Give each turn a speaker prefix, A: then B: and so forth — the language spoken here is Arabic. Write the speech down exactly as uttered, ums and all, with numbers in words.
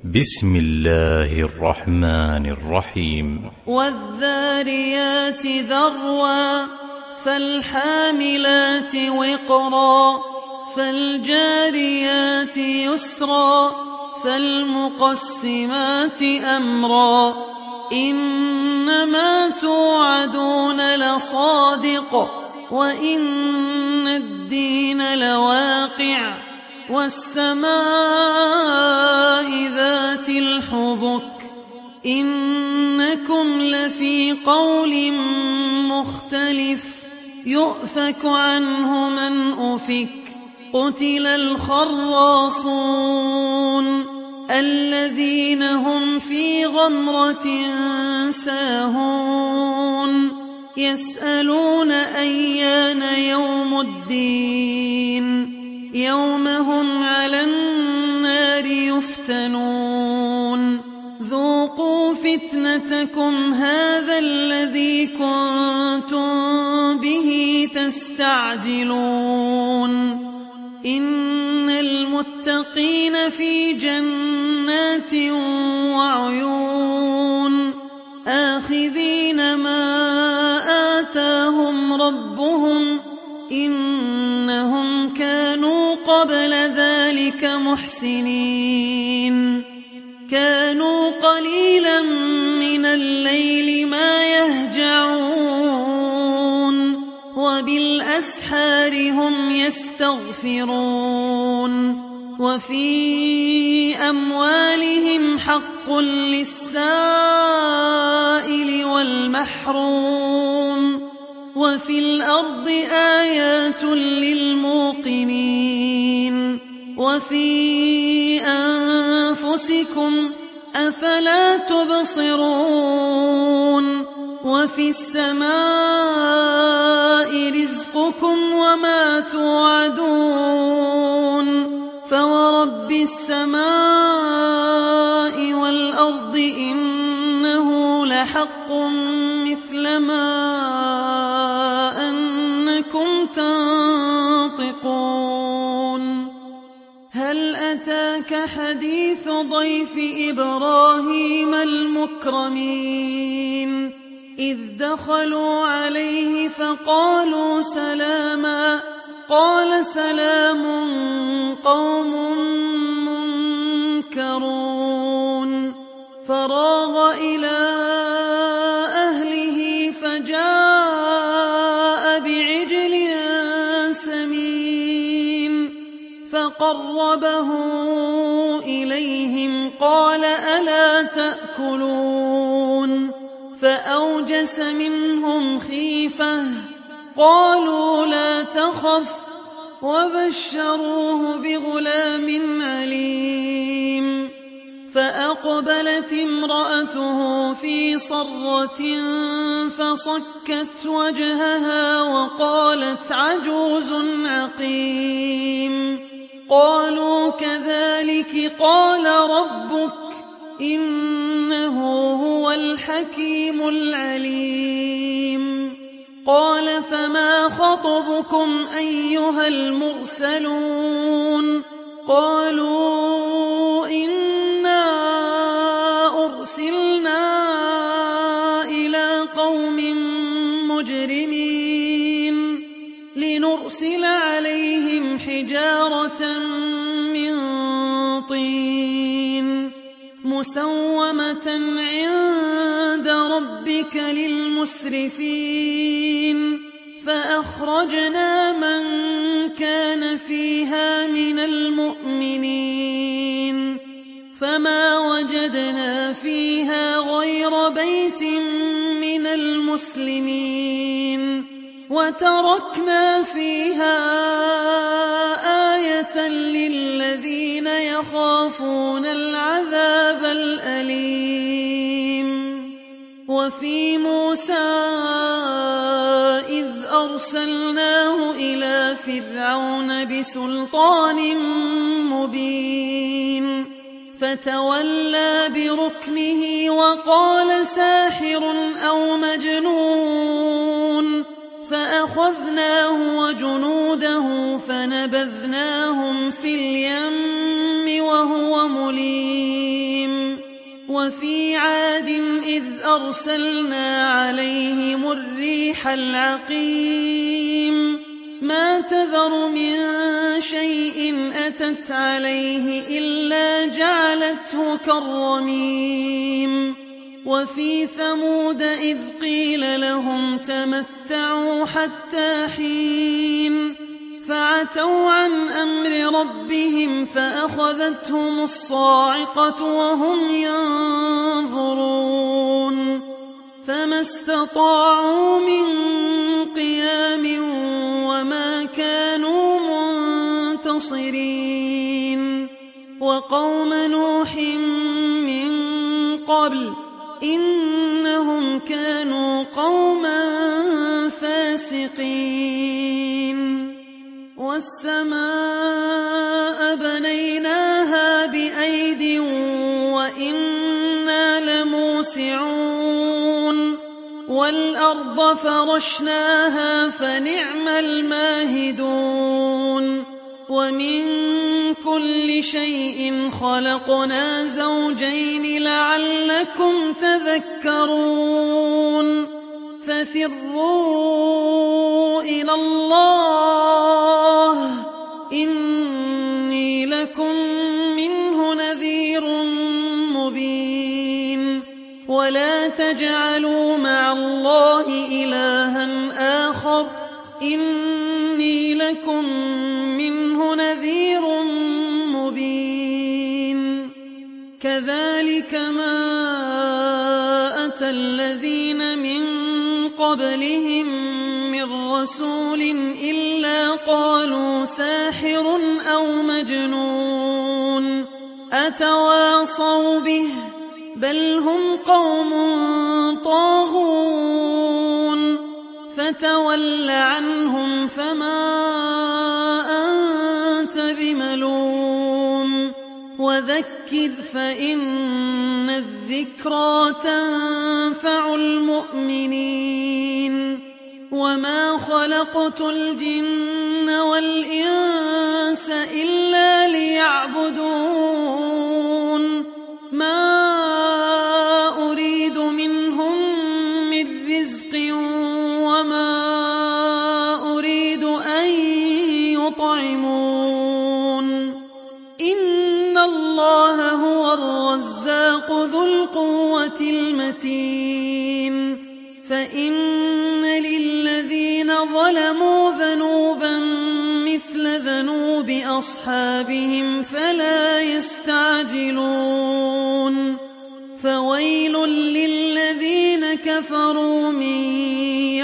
A: بسم الله الرحمن الرحيم
B: والذاريات ذروا فالحاملات وقرا فالجاريات يسرا فالمقسمات أمرا إنما توعدون لصادق وإن الدين لواقع والسماء ذات الحبك إنكم لفي قول مختلف يؤفك عنه من أفك قتل الخراصون الذين هم في غمرة ساهون يسألون أيان يوم الدين يوم هم على النار يفتنون ذوقوا فتنتكم هذا الذي كنتم به تستعجلون إن المتقين في جنات وعيون آخذين ما آتاهم ربهم إنهم كانوا قبل ذلك محسنين كانوا قليلا من الليل ما يهجعون وبالأسحار هم يستغفرون وفي أموالهم حق للسائل والمحروم وفي الأرض آيات للموقنين وفي أنفسكم أفلا تبصرون وفي السماء رزقكم وما توعدون فورب السماء والأرض إنه لحق مثل ما أنكم تنطقون هل أتاك حديث ضيف إبراهيم المكرمين إذ دخلوا عليه فقالوا سلاما قال سلام قوم منكرون فراغ إلى أهله فجاء بعجل سمين فقربه إليهم قال ألا تأكلون فأوجس منهم خيفة قالوا لا تخف وبشروه بغلام عليم فأقبلت امرأته في صرة فصكت وجهها وقالت عجوز عقيم قالوا كذلك قال ربك إنه هو الحكيم العليم قال فما خطبكم أيها المرسلون قالوا إنا أرسلنا إلى قوم مجرمين لنرسل عليهم حجارة من طين مسومة عند ربك للمسرفين فأخرجنا من كان فيها من المؤمنين فما وجدنا فيها غير بيت من المسلمين وتركنا فيها آية للذين يخافون العذاب الأليم وفي موسى إذ أرسلناه إلى فرعون بسلطان مبين فتولى بركنه وقال ساحر أو مجنون فأخذناه وجنوده فنبذناهم في اليم وهو مليم وفي عاد إذ أرسلنا عليهم الريح العقيم ما تذر من شيء أتت عليه إلا جعلته كالرميم وفي ثمود إذ قيل لهم تمتعوا حتى حين فعتوا عن أمر ربهم فأخذتهم الصاعقة وهم ينظرون فما استطاعوا من قيام وما كانوا منتصرين وقوم نوح من قبل إنهم كانوا قوما فاسقين والسماء بنيناها بأيد وإنا لموسعون والأرض فرشناها فنعم الماهدون ومن كل شيء خلقنا زوجين لعلكم تذكرون ففروا إلى الله إني لكم منه نذير مبين ولا تجعلوا مع الله إلها آخر إني لكم منه نذير مبين كذلك ما أتى الذين من قبلهم من رسول إلا قالوا ساحر أو مجنون أتواصوا به بل هم قوم طاغون فتول عنهم فما أنت بملوم وذكر فإن الذكرى تنفع المؤمنين وما خلقت الجن والإنس إلا ليعبدون ما أريد منهم من رزق وما أريد أن يطعمون إن الله هو الرزاق ذو القوة المتين فإن للذين ظلموا ذنوبا مثل ذنوب أصحابهم فلا يستعجلون فويل للذين كفروا من